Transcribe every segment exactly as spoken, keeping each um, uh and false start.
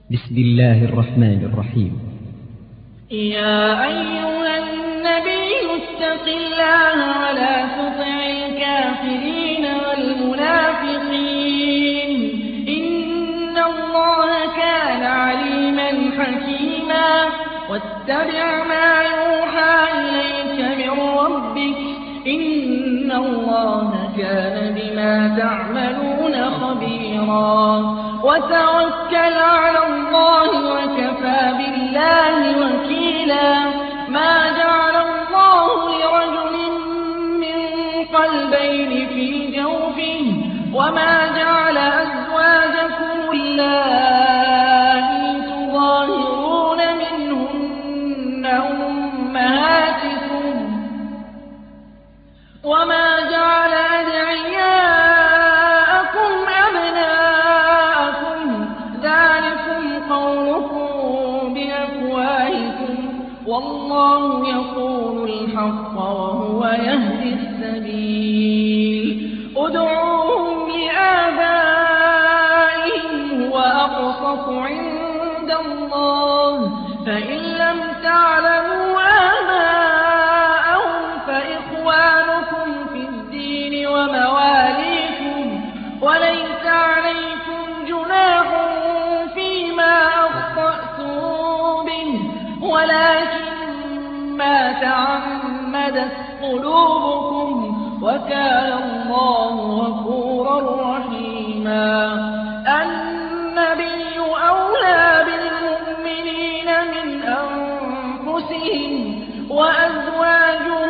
بسم الله الرحمن الرحيم. يا أيها النبي اتق الله ولا تطع الكافرين والمنافقين إن الله كان عليما حكيما واتبع ما يوحى إليك من ربك إن الله كان بما تعملون خبيرا وتوكل على الله وكفى بالله وكيلا ما جعل الله لرجل من قلبين في جوفه وما جعل أزواجكم اللائي تظاهرون منهن أمهاتكم وما جعل أدعياءكم أبناءكم ذلكم قولكم بأفواهكم والله يقول الحق وهو يهدي السبيل ادعوهم لآبائهم هو أقسط عند الله فإن لم تعلموا آباءهم فإخوانكم في الدين ومواليكم وليس عليكم جناح فيما أخطأتم به ولكن ما تعمدت قلوبكم وكان الله غفورا رحيما. النبي أولى بالمؤمنين من أنفسهم وأزواجه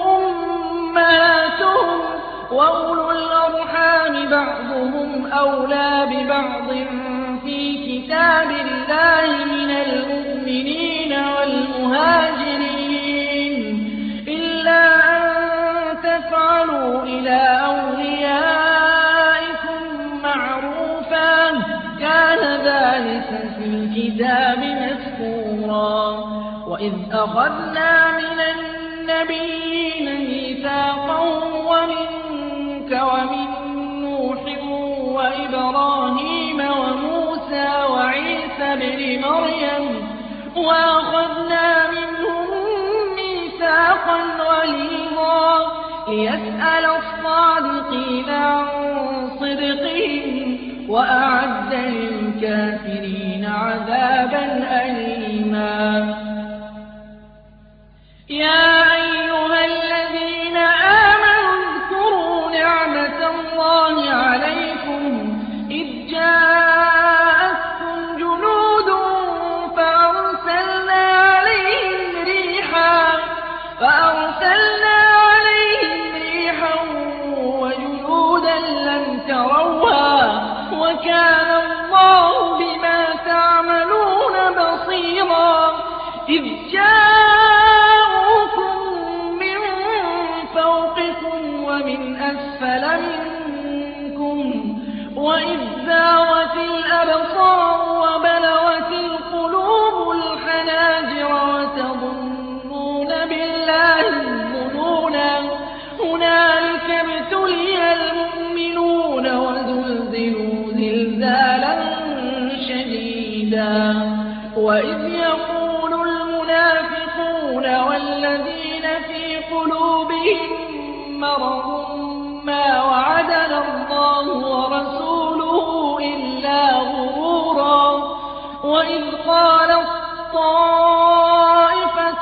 أمهاتهم وأولو الأرحام بعضهم أولى ببعض في كتاب الله من المؤمنين والمهاجرين إلا أن تفعلوا إلى أوليائكم معروفا كان ذلك في الكتاب مسكورا. وإذ أخذنا من النبيين ميثاقهم ومنك ومن نوح وإبراهيم وموسى وعيسى ابن مريم وأخذنا منهم ميثاقا غليظا ليسأل الصادقين عن صدقهم وأعد للكافرين عذابا أليما. يا أيها الذين آمنوا اذكروا نعمة الله عليكم إذ جاءتكم جنود فأرسلنا عليهم ريحا فأرسلنا عليهم ريحا وجنودا لم تروها وكان الله بما تعملون بصيرا. إذ جاءوكم من فوقكم ومن أسفل منكم وإذ زاغت الأبصار وبلغت القلوب الحناجر وتظنون بالله الظنونا هنالك ابتلي المؤمنون وزلزلوا زلزالا شديدا. وإذ يقول المنافقون والذين في قلوبهم مرض ما وعدنا الله ورسوله إلا غرورا. وإذ قالت طائفة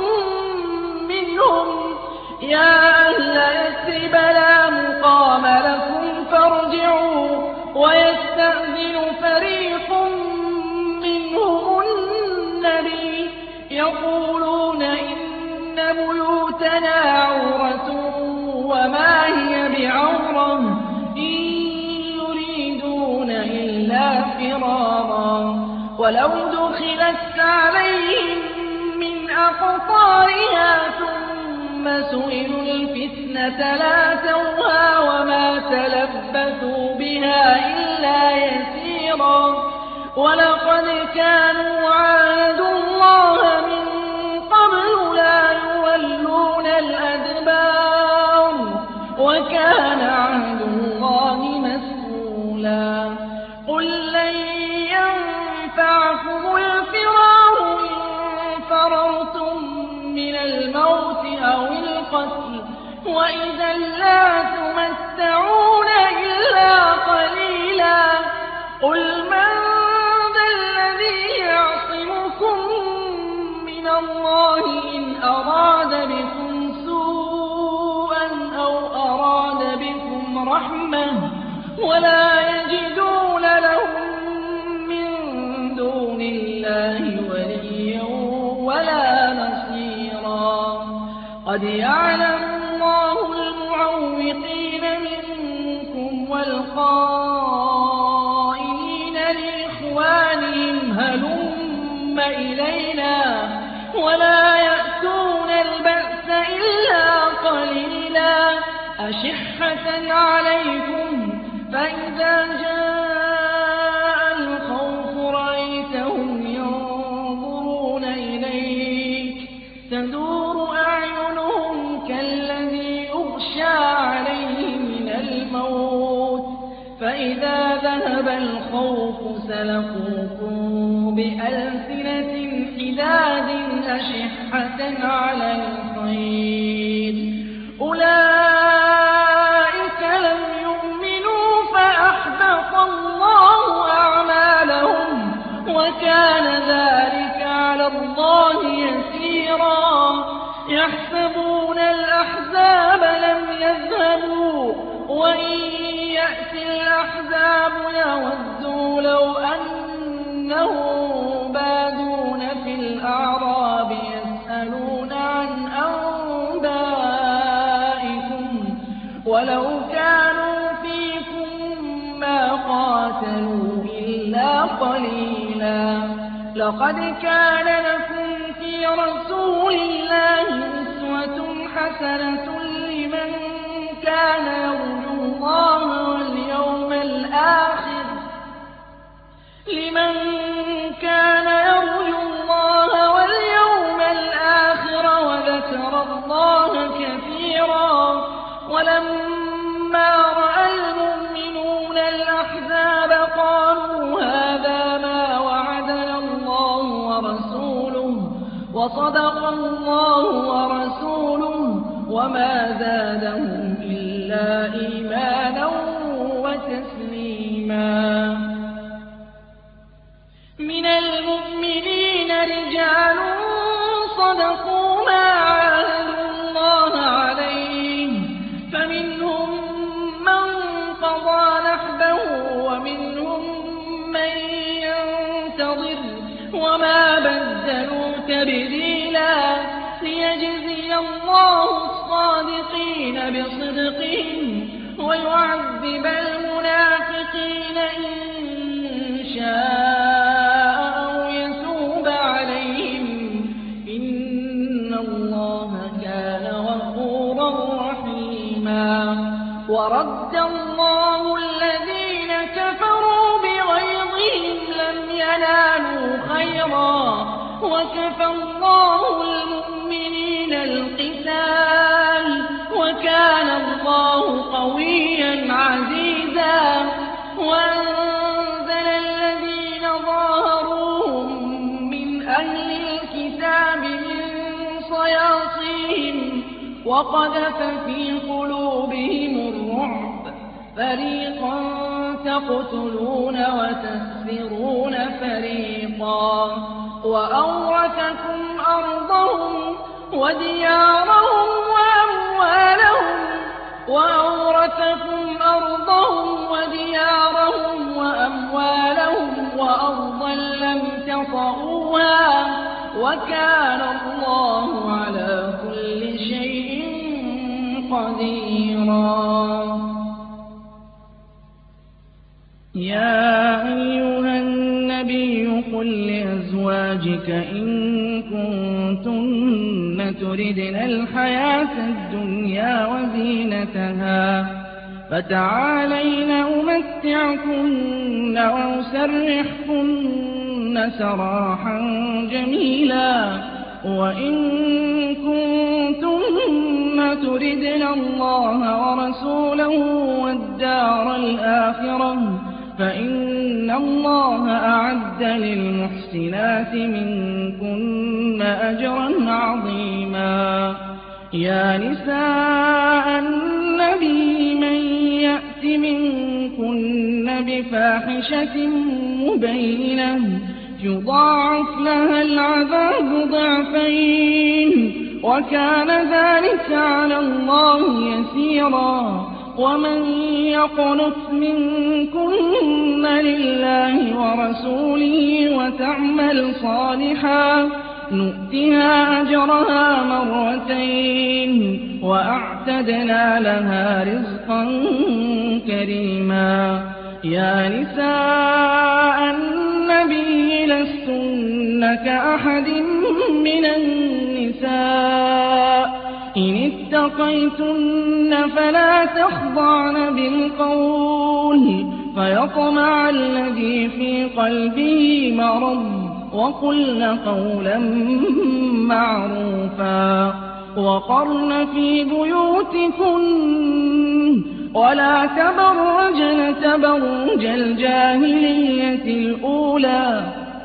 منهم يا أهل يثرب لا مقام لكم فارجعوا ويستأذن فريق منهم النبي يقولون إن بيوتنا عورة وما هي بعورة إن يريدون إلا فرارا ولو دخلت عليهم من أقطارها ثم سئلوا الفتنة لاتوها وما تلبثوا بها إلا يسيرا. ولقد كانوا عاهدوا الله من قبل لا يولون الأدبار وكان عهد الله مسئولا. قل لن ينفع ينفعكم الفرار إن فررتم من الموت أو القتل وإذا لا تمتعون إلا قليلا قل من ذا الذي يعصمكم من الله إن أراد بكم سوءا أو أراد بكم رحمة ولا يجدون لهم من دون الله وليا ولا نصيرا قد يعلم الله المعوقين منكم والقائلين لإخوانهم هلم إلينا ولا يأتون البأس إلا قليلا أشحة عليكم فإذا جاء الخوف رأيتهم ينظرون إليك تدور أعينهم كالذي يغشى عليه من الموت فإذا ذهب الخوف سلقوكم بألسنة حداد أشحة على الخير أولئك لم يؤمنوا فأحبط الله أعمالهم وكان ذلك على الله يسيرا يحسبون الأحزاب لم يذهبوا وإن يأتي الأحزاب يودوا لو أنهم بادون في الأعراب يسألون عن أنبائكم ولو كانوا فيكم ما قاتلوا إلا قليلا لقد كان لكم في رسول الله أسوة حسنة لمن كان يرجو الله واليوم الآخر لمن كان يرجو الله واليوم الآخر وذكر الله كثيرا ولما رأى المؤمنون الأحزاب قالوا هذا ما وعدنا الله ورسوله وصدق الله ورسوله وما زادهم إلا إيمانا وتسليما من المؤمنين رجال صدقوا ما عاهدوا الله عليه فمنهم من قضى نحبه ومنهم من ينتظر وما بدلوا تبديلا ليجزي الله الصادقين بصدقهم ويعذب المنافقين إن شاء أو يتوب عليهم إن الله كان غفورا رحيما ورد الله الذين كفروا بغيظهم لم ينالوا خيرا وكفى الله المؤمنين القتال وكان الله قويا عزيزا وأنزل الذين ظاهروهم من أهل الكتاب من صياصيهم وقذف في قلوبهم الرعب فريقا تقتلون وتسرون فريقا وأورثكم أرضهم وديارهم وأموالهم وأورثكم أرضهم وديارهم وأموالهم وأرضا لم تطئوها وكان الله على كل شيء قديرا يا أيها النبي قل لأزواجك إن كنتن تردن الحياة الدنيا وزينتها فتعالين أمتعكن وأسرحكن سراحا جميلا وإن كنتن تردن الله ورسوله والدار الآخرة فإن الله أعد للمحسنات منكن أجرا عظيما. يا نساء النبي من يأت منكن بفاحشة مبينة يضاعف لها العذاب ضعفين وكان ذلك على الله يسيرا. ومن يقنت منكن لله ورسوله وتعمل صالحا نؤتها أجرها مرتين وأعتدنا لها رزقا كريما. يا نساء النبي لستن كأحد من النساء إن اتقيتن فلا تخضعن بالقول فيطمع الذي في قلبه مرض وقلن قولا معروفا. وقرن في بيوتكن ولا تبرجن تبرج الجاهلية الأولى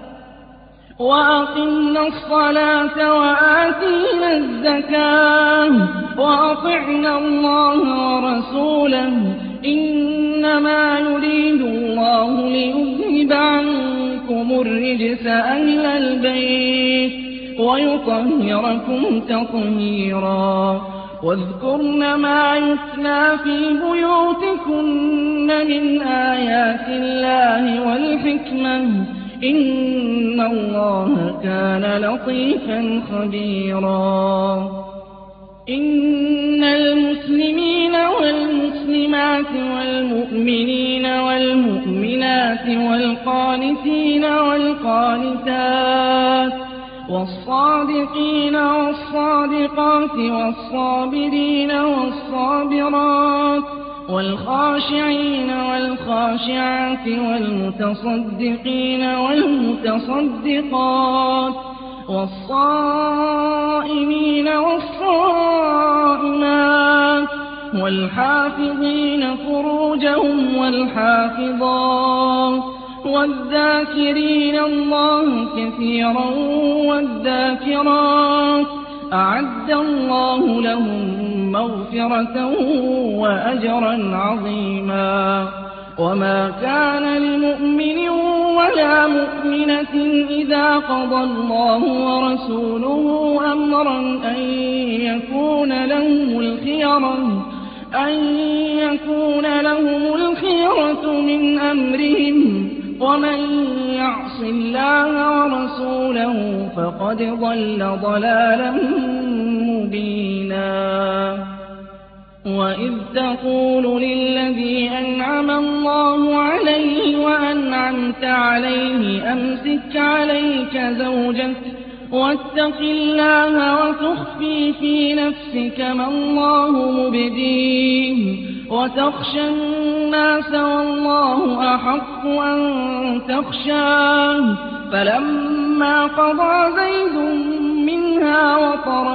وأقمنا الصلاة وآتينا الزكاة وأطعنا الله ورسوله إنما يريد الله ليذهب عنكم الرجس أهل البيت ويطهركم تطهيرا. واذكرن ما يتلى في بيوتكن من آيات الله والحكمة إن الله كان لطيفا خبيرا. إن المسلمين والمسلمات والمؤمنين والمؤمنات والقانتين والقانتات والصادقين والصادقات والصابرين والصابرات والخاشعين والخاشعات والمتصدقين والمتصدقات والصائمين والصائمات والحافظين فروجهم والحافظات والذاكرين الله كثيرا والذاكرات أعد الله لهم مغفرة وأجرا عظيما. وما كان لمؤمن ولا مؤمنة إذا قضى الله ورسوله أمرا أن يكون لهم الخيرة أن يكون لهم الخيرة من أمرهم ومن يعص الله ورسوله فقد ضل ضلالا مبينا. وإذ تقول للذي أنعم الله عليه وأنعمت عليه أمسك عليك زوجك واتق الله وتخفي في نفسك ما الله مبديه وتخشى الناس والله أحق أن تخشاه. فلما قضى زيد منها وطرا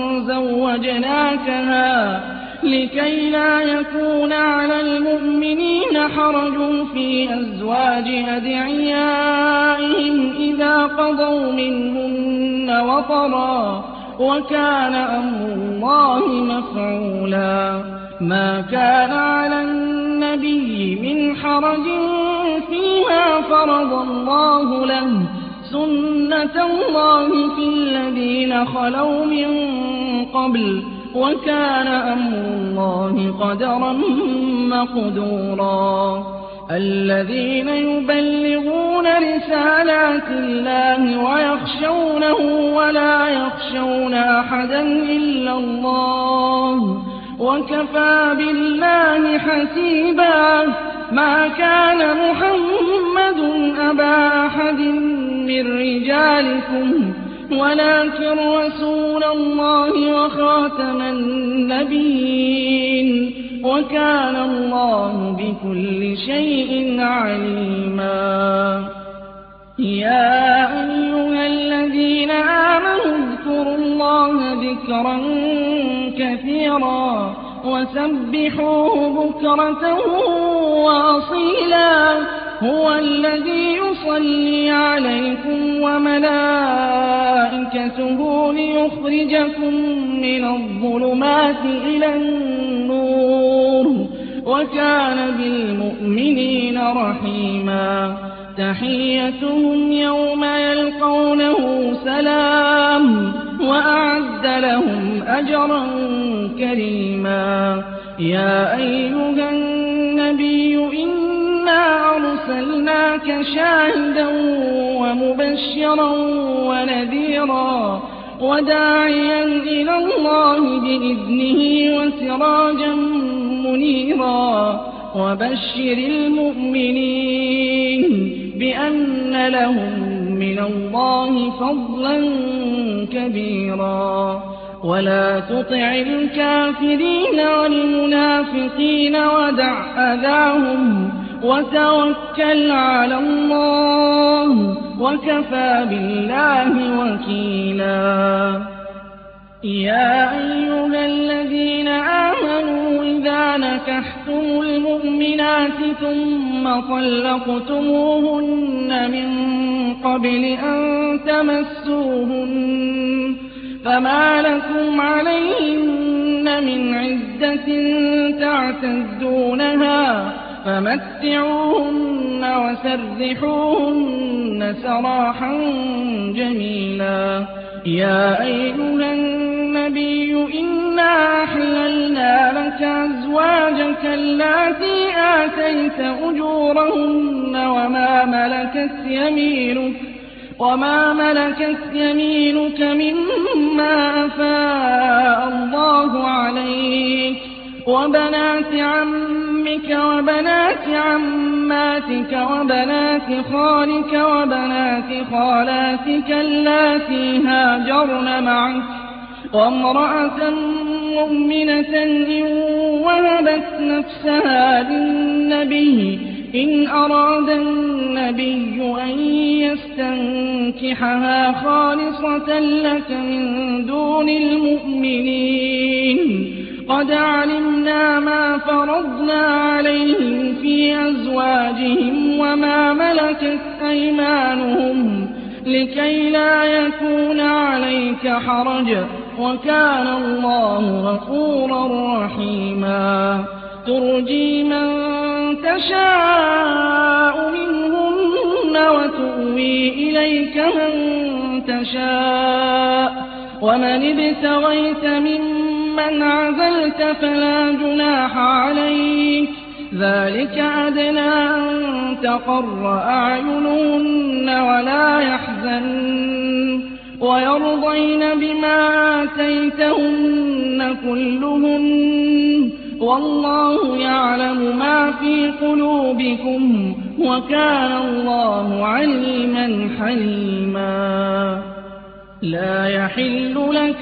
زوجناكها لكي لا يكون على المؤمنين حرج في أزواج أدعيائهم إذا قضوا منهن وطرا وكان أمر الله مفعولا. ما كان على النبي من حرج فيما فرض الله له سنة الله في الذين خلوا من قبل وكان أمر الله قدرا مقدورا. الذين يبلغون رسالات الله ويخشونه ولا يخشون أحدا إلا الله وكفى بالله حسيبا. ما كان محمد أبا أحد من رجالكم ولكن رسول الله وخاتم النبيين وكان الله بكل شيء عليما. يا أيها الذين آمنوا اذكروا الله ذكرا كثيرا وسبحوه بكرة وأصيلا هو الذي يصلي عليكم وملائكته ليخرجكم من الظلمات إلى النور وكان بالمؤمنين رحيما تحيتهم يوم يلقونه سلام وأعد لهم أجرا كريما يا أيها النبي إنا أرسلناك شاهدا ومبشرا ونذيرا وداعيا إلى الله بإذنه وسراجا منيرا وبشر المؤمنين بأن لهم من الله فضلا كبيرا ولا تطع الكافرين والمنافقين ودع أذاهم وتوكل على الله وكفى بالله وكيلا يا أيها الذين آمنوا إذا نكحتم المؤمنات ثم طلقتموهن من قبل أن تمسوهن فما لكم عليهن من عدة تعتدونها فمتعوهن وسرحوهن سراحا جميلا يا أيها النبي إنا أحللنا لك أزواجك اللاتي آتيت أجورهن وما ملكت يمينك وما ملكت يمينك مما أفاء الله عليك وبنات عمك وبنات عماتك وبنات خالك وبنات خالاتك اللاتي هاجرن معك وامرأة مؤمنة إن وهبت نفسها للنبي إن أراد النبي أن يستنكحها خالصة لك من دون المؤمنين قد علمنا ما فرضنا عليهم في أزواجهم وما ملكت أيمانهم لكي لا يكون عليك حرج وكان الله غفورا رحيما ترجي من تشاء منهن وتؤوي إليك من تشاء ومن ابتغيت ممن عزلت فلا جناح عليك ذلك أدنى أن تقر أعينهن ولا يحزن ويرضين بما آتيتهن كلهن والله يعلم ما في قلوبكم وكان الله عليما حليما لا يحل لك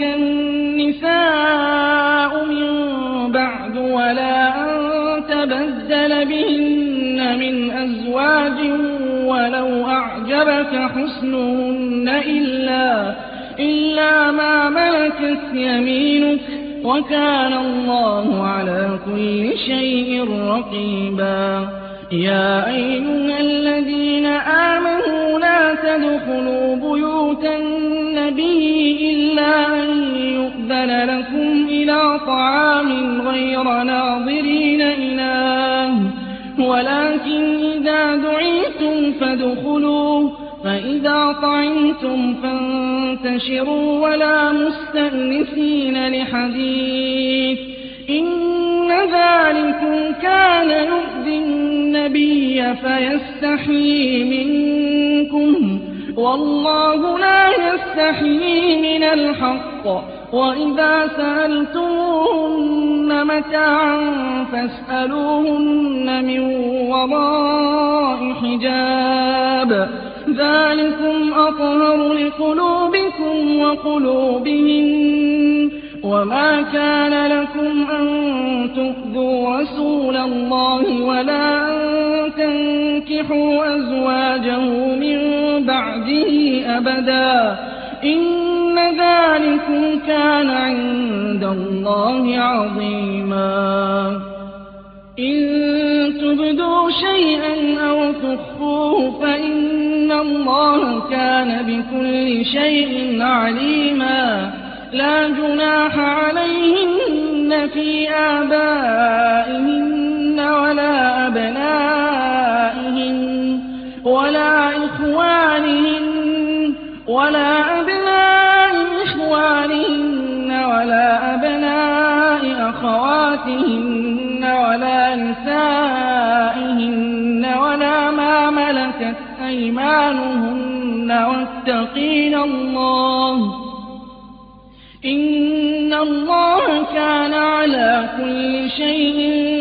النساء من بعد ولا أن تبدل بهن من أزواج ولو أعجبك حسنهن إلا, إلا ما ملكت يمينك وكان الله على كل شيء رقيبا يا أيها الذين آمنوا لا تدخلوا بيوت النبي إلا أن يؤذن لكم إلى طعام غير ناظرين إناه ولكن إذا دعيتم فادخلوا فإذا طعمتم فانتشروا ولا مستأنسين لحديث إن ذلكم كان يؤذي النبي فيستحيي منكم والله لا يستحيي من الحق وإذا سألتموهن متاعا فاسألوهن من وراء حجاب ذلكم أطهر لقلوبكم وقلوبهن وما كان لكم أن تؤذوا رسول الله ولا أن تنكحوا أزواجه من بعده أبدا إن ذلكم كان عند الله عظيما إن تبدوا شيئا أو تخفوه فإن الله كان بكل شيء عليما. لا جناح عليهن في آبائهن ولا أبنائهن ولا إخوانهن ولا أبناء إخوانهن ولا أبناء أخواتهن ولا نسائهن ولا ما ملكت أيمانهن واتقين الله إن الله كان على كل شيء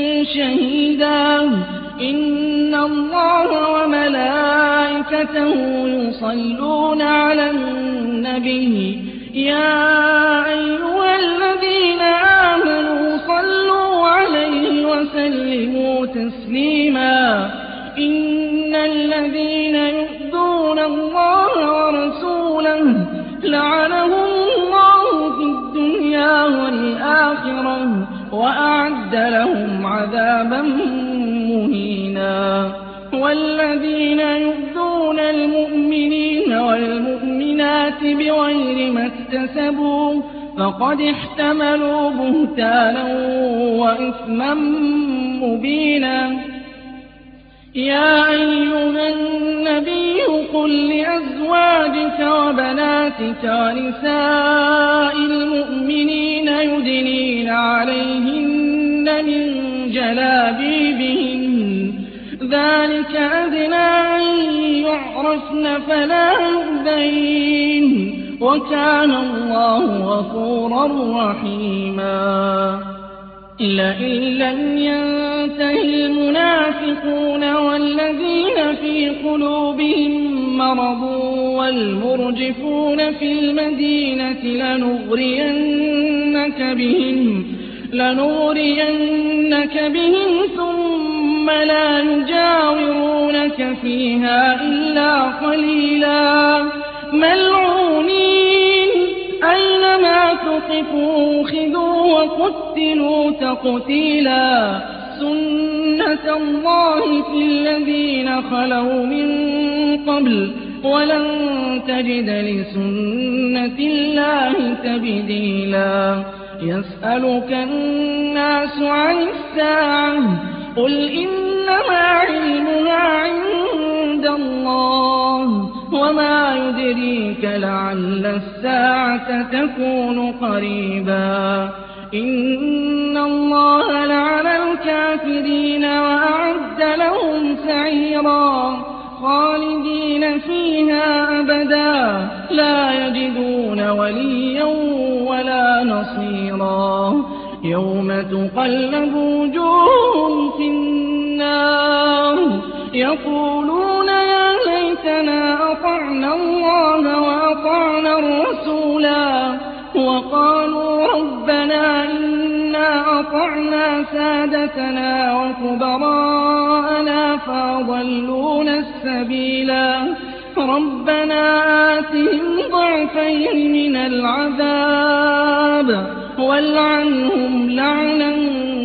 شهيدا. إن الله وملائكته يصلون على النبي يا أيها الذين آمنوا صلوا عليه وسلموا تسليما. إن الذين يؤذون الله ورسوله لعنهم الله في الدنيا والآخرة وأعد لهم عذابا مهينا. والذين يؤذون المؤمنين والمؤمنات بغير ما اكتسبوا فقد احتملوا بهتانا وإثما مبينا. يا أيها النبي قل لأزواجك وبناتك ونساء المؤمنين يدنين عليهن من جلابيبهن ذلك أدنى أن يعرفن فلا يؤذين وكان الله غفورا رحيما. لئن لم ينته المنافقون والذين في قلوبهم مرض والمرجفون في المدينة لنغرينك بهم لنغرينك بهم ثم لا يجاورونك فيها إلا قليلا. ملعونين أينما ثقفوا خذوا وقتلوا تقتيلا. سنة الله في الذين خلوا من قبل ولن تجد لسنة الله تبديلا. يسألك الناس عن الساعة قل إنما علمها عند الله وما يدريك لعل الساعة تكون قريبا. إن الله لعن الكافرين وأعد لهم سعيرا خالدين فيها أبدا لا يجدون وليا ولا نصيرا. يوم تقلب وجوههم في النار يقولون يا ليتنا أطعنا الله وأطعنا الرسولا وقالوا ربنا إنا أطعنا سادتنا وكبراءنا فأضلونا السبيلا. ربنا آتهم ضعفين من العذاب والعنهم لعنا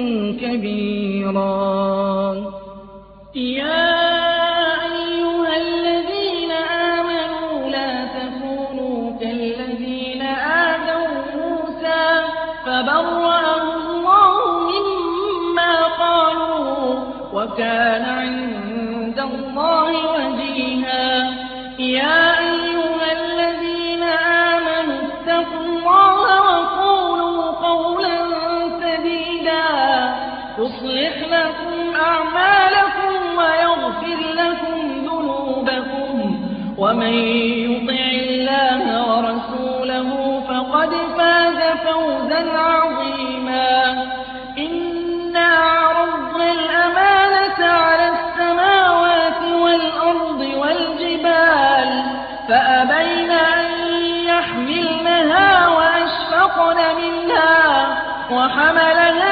كبيرا. يا أيها الذين آمنوا لا تكونوا كالذين آذوا موسى فبرأه الله مما قالوا وكان عند الله وجيها. يا أيها الذين آمنوا اتقوا الله وقولوا قولا سديدا يصلح لكم أعمالكم ويغفر لكم ذنوبكم ومن يطع الله ورسوله فقد فاز فوزا عظيما. إنا عرضنا الأمانة على السماوات والأرض والجبال فأبين أن يحملنها وأشفقن منها وحملها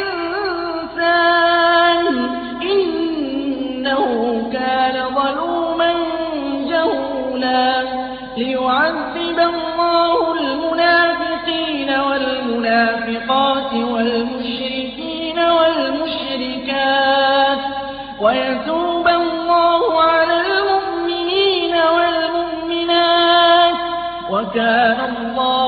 الإنسان إنه كان ظلوما جهولا. ليعذب الله المنافقين والمنافقات والمشركين والمشركات وكان الله